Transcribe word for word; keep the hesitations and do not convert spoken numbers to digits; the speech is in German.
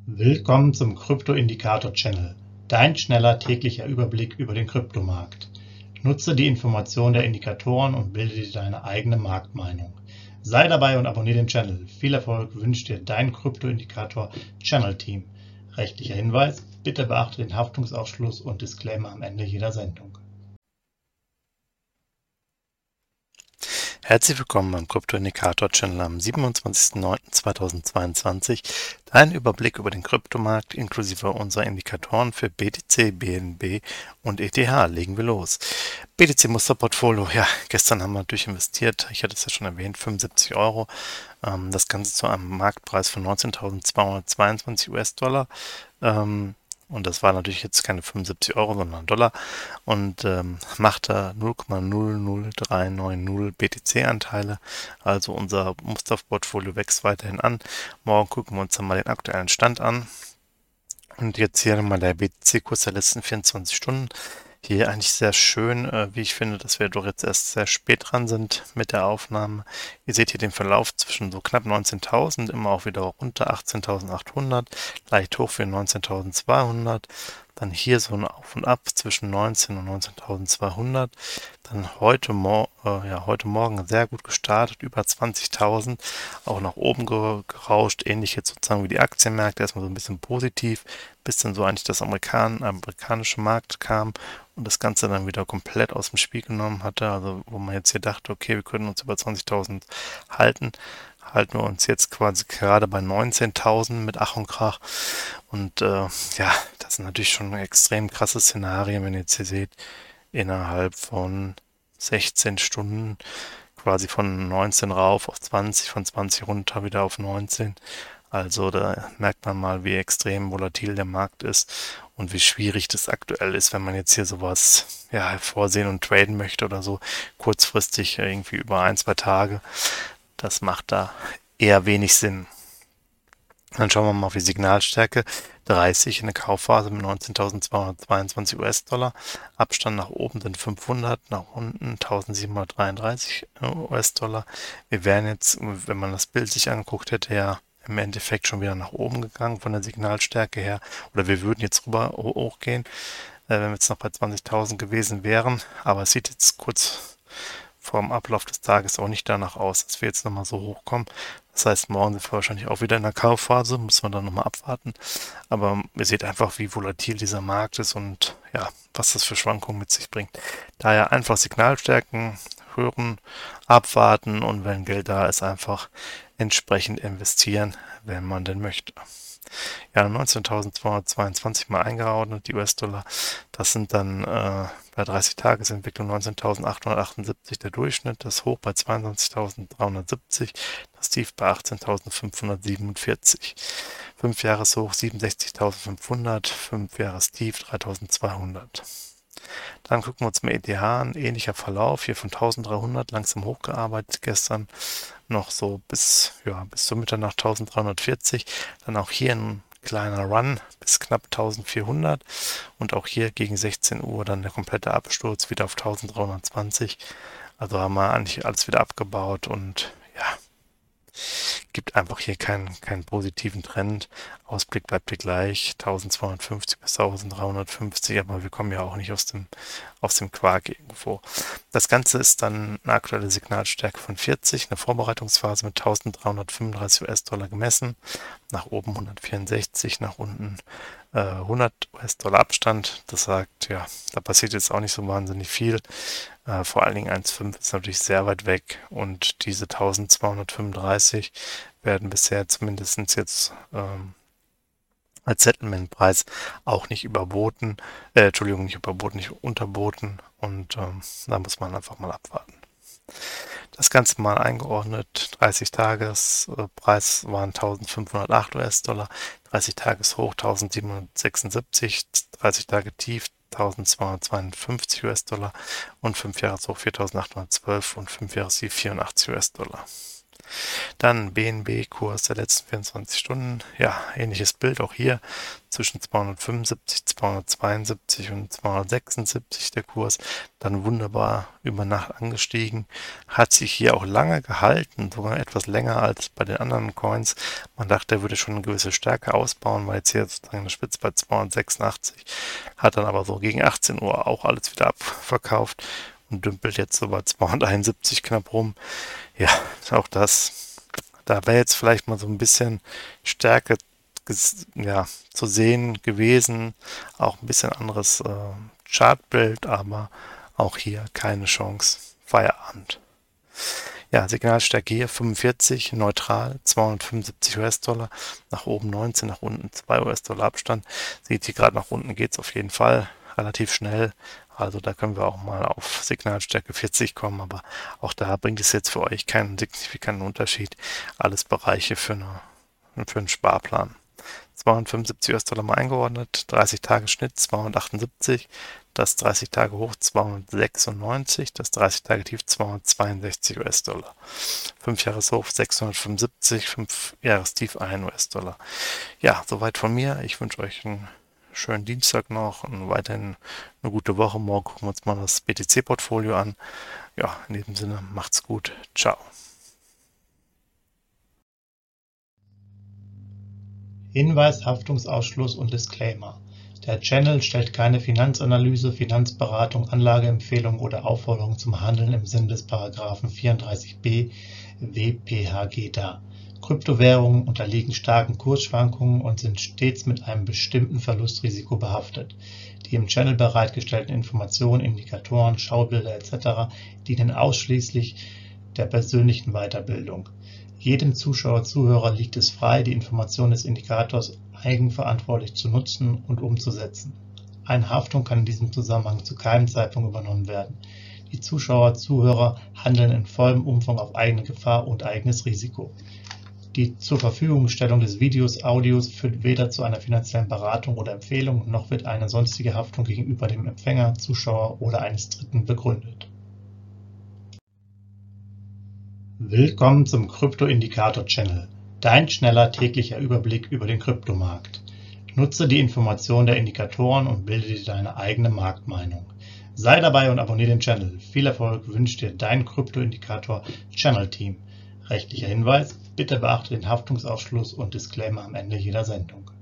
Willkommen zum Krypto-Indikator-Channel, dein schneller täglicher Überblick über den Kryptomarkt. Nutze die Informationen der Indikatoren und bilde dir deine eigene Marktmeinung. Sei dabei und abonniere den Channel. Viel Erfolg wünscht dir dein Krypto-Indikator-Channel-Team. Rechtlicher Hinweis: Bitte beachte den Haftungsausschluss und Disclaimer am Ende jeder Sendung. Herzlich willkommen beim Krypto-Indikator-Channel am siebenundzwanzigsten neunten zweitausendzweiundzwanzig. Dein Überblick über den Kryptomarkt inklusive unserer Indikatoren für B T C, B N B und E T H. Legen wir los. B T C-Musterportfolio, ja, gestern haben wir natürlich investiert, ich hatte es ja schon erwähnt, fünfundsiebzig Euro. Ähm, das Ganze zu einem Marktpreis von neunzehntausendzweihundertzweiundzwanzig US-Dollar. Ähm, Und das war natürlich jetzt keine fünfundsiebzig Euro, sondern Dollar. Und ähm, machte null Komma null null drei neun null B T C-Anteile. Also unser Musterportfolio wächst weiterhin an. Morgen gucken wir uns dann mal den aktuellen Stand an. Und jetzt hier mal der B T C-Kurs der letzten vierundzwanzig Stunden. Hier eigentlich sehr schön, äh, wie ich finde, dass wir doch jetzt erst sehr spät dran sind mit der Aufnahme. Ihr seht hier den Verlauf zwischen so knapp neunzehntausend, immer auch wieder runter achtzehntausendachthundert, leicht hoch für neunzehntausendzweihundert. Dann hier so ein Auf und Ab zwischen neunzehn und neunzehntausendzweihundert. Dann heute, Mor äh, ja, heute Morgen sehr gut gestartet, über zwanzigtausend, auch nach oben ge gerauscht, ähnlich jetzt sozusagen wie die Aktienmärkte, erstmal so ein bisschen positiv, bis dann so eigentlich das Amerikan amerikanische Markt kam und das Ganze dann wieder komplett aus dem Spiel genommen hatte, also wo man jetzt hier dachte, okay, wir können uns über zwanzigtausend halten, halten wir uns jetzt quasi gerade bei neunzehntausend mit Ach und Krach. Und äh, ja, das sind natürlich schon extrem krasse Szenarien, wenn ihr jetzt hier seht, innerhalb von sechzehn Stunden quasi von neunzehn rauf auf zwanzig, von zwanzig runter wieder auf neunzehn. Also da merkt man mal, wie extrem volatil der Markt ist und wie schwierig das aktuell ist, wenn man jetzt hier sowas ja, hervorsehen und traden möchte oder so, kurzfristig irgendwie über ein, zwei Tage. Das macht da eher wenig Sinn. Dann schauen wir mal auf die Signalstärke. dreißig in der Kaufphase mit neunzehntausendzweihundertzweiundzwanzig US-Dollar. Abstand nach oben sind fünfhundert, nach unten eintausendsiebenhundertdreiunddreißig US-Dollar. Wir wären jetzt, wenn man das Bild sich anguckt hätte, ja im Endeffekt schon wieder nach oben gegangen von der Signalstärke her. Oder wir würden jetzt rüber hochgehen, äh, wenn wir jetzt noch bei zwanzigtausend gewesen wären. Aber es sieht jetzt kurz vor dem Ablauf des Tages auch nicht danach aus, dass wir jetzt nochmal so hochkommen. Das heißt, morgen sind wir wahrscheinlich auch wieder in der Kaufphase, muss man dann nochmal abwarten. Aber ihr seht einfach, wie volatil dieser Markt ist und ja, was das für Schwankungen mit sich bringt. Daher einfach Signalstärken hören, abwarten und wenn Geld da ist, einfach entsprechend investieren, wenn man denn möchte. Ja, neunzehntausendzweihundertzweiundzwanzig mal eingeordnet, die US-Dollar. Das sind dann äh, bei dreißig-Tages-Entwicklung neunzehntausendachthundertachtundsiebzig der Durchschnitt, das Hoch bei zweiundzwanzigtausenddreihundertsiebzig, das Tief bei achtzehntausendfünfhundertsiebenundvierzig. Fünf-Jahres-Hoch siebenundsechzigtausendfünfhundert, Fünf-Jahres-Tief dreitausendzweihundert. Dann gucken wir uns mal E T H an, ähnlicher Verlauf, hier von eintausenddreihundert langsam hochgearbeitet gestern, noch so bis, ja, bis zur Mitternacht eintausenddreihundertvierzig, dann auch hier ein kleiner Run bis knapp eintausendvierhundert und auch hier gegen sechzehn Uhr dann der komplette Absturz wieder auf eintausenddreihundertzwanzig. Also haben wir eigentlich alles wieder abgebaut und ja, gibt einfach hier keinen, keinen positiven Trend. Ausblick bleibt hier gleich, eintausendzweihundertfünfzig bis eintausenddreihundertfünfzig, aber wir kommen ja auch nicht aus dem, aus dem Quark irgendwo. Das Ganze ist dann eine aktuelle Signalstärke von vierzig, eine Vorbereitungsphase mit eintausenddreihundertfünfunddreißig US-Dollar gemessen, nach oben hundertvierundsechzig, nach unten äh, hundert US-Dollar Abstand. Das sagt, ja, da passiert jetzt auch nicht so wahnsinnig viel. Äh, vor allen Dingen eins Komma fünf ist natürlich sehr weit weg und diese eintausendzweihundertfünfunddreißig werden bisher zumindest jetzt ähm, als Settlementpreis auch nicht überboten, äh, Entschuldigung, nicht überboten, nicht unterboten und ähm, da muss man einfach mal abwarten. Das Ganze mal eingeordnet, dreißig-Tages-Preis waren eintausendfünfhundertacht US-Dollar, dreißig-Tages-Hoch eintausendsiebenhundertsechsundsiebzig, dreißig-Tage-Tief eintausendzweihundertzweiundfünfzig US-Dollar und fünf Jahreshoch viertausendachthundertzwölf und fünf Jahrestief vierundachtzig US-Dollar. Dann B N B-Kurs der letzten vierundzwanzig Stunden. Ja, ähnliches Bild auch hier. Zwischen zweihundertfünfundsiebzig, zweihundertzweiundsiebzig und zweihundertsechsundsiebzig der Kurs. Dann wunderbar über Nacht angestiegen. Hat sich hier auch lange gehalten, sogar etwas länger als bei den anderen Coins. Man dachte, er würde schon eine gewisse Stärke ausbauen, weil jetzt hier sozusagen eine Spitze bei zweihundertsechsundachtzig. Hat dann aber so gegen achtzehn Uhr auch alles wieder abverkauft und dümpelt jetzt so bei zweihunderteinundsiebzig knapp rum. Ja, auch das, da wäre jetzt vielleicht mal so ein bisschen Stärke ja, zu sehen gewesen. Auch ein bisschen anderes äh, Chartbild, aber auch hier keine Chance. Feierabend. Ja, Signalstärke hier fünfundvierzig, neutral, zweihundertfünfundsiebzig US-Dollar, nach oben neunzehn, nach unten zwei US-Dollar Abstand. Seht ihr, gerade nach unten geht es auf jeden Fall relativ schnell. Also da können wir auch mal auf Signalstärke vierzig kommen, aber auch da bringt es jetzt für euch keinen signifikanten Unterschied. Alles Bereiche für, eine, für einen Sparplan. zweihundertfünfundsiebzig US-Dollar mal eingeordnet, dreißig Tage Schnitt zweihundertachtundsiebzig, das dreißig Tage Hoch zweihundertsechsundneunzig, das dreißig Tage Tief zweihundertzweiundsechzig US-Dollar. fünf Jahreshoch sechshundertfünfundsiebzig, fünf Jahrestief ein US-Dollar. Ja, soweit von mir. Ich wünsche euch einen schönen Dienstag noch und weiterhin eine gute Woche. Morgen gucken wir uns mal das B T C-Portfolio an. Ja, in diesem Sinne, macht's gut. Ciao. Hinweis, Haftungsausschluss und Disclaimer. Der Channel stellt keine Finanzanalyse, Finanzberatung, Anlageempfehlung oder Aufforderung zum Handeln im Sinne des Paragraphen vierunddreißig b W P H G dar. Kryptowährungen unterliegen starken Kursschwankungen und sind stets mit einem bestimmten Verlustrisiko behaftet. Die im Channel bereitgestellten Informationen, Indikatoren, Schaubilder et cetera dienen ausschließlich der persönlichen Weiterbildung. Jedem Zuschauer, Zuhörer liegt es frei, die Information des Indikators eigenverantwortlich zu nutzen und umzusetzen. Eine Haftung kann in diesem Zusammenhang zu keinem Zeitpunkt übernommen werden. Die Zuschauer, Zuhörer handeln in vollem Umfang auf eigene Gefahr und eigenes Risiko. Die zur Verfügungstellung des Videos, Audios führt weder zu einer finanziellen Beratung oder Empfehlung, noch wird eine sonstige Haftung gegenüber dem Empfänger, Zuschauer oder eines Dritten begründet. Willkommen zum Krypto-Indikator-Channel, dein schneller täglicher Überblick über den Kryptomarkt. Nutze die Informationen der Indikatoren und bilde dir deine eigene Marktmeinung. Sei dabei und abonniere den Channel. Viel Erfolg wünscht dir dein Krypto-Indikator-Channel-Team. Rechtlicher Hinweis: Bitte beachte den Haftungsausschluss und Disclaimer am Ende jeder Sendung.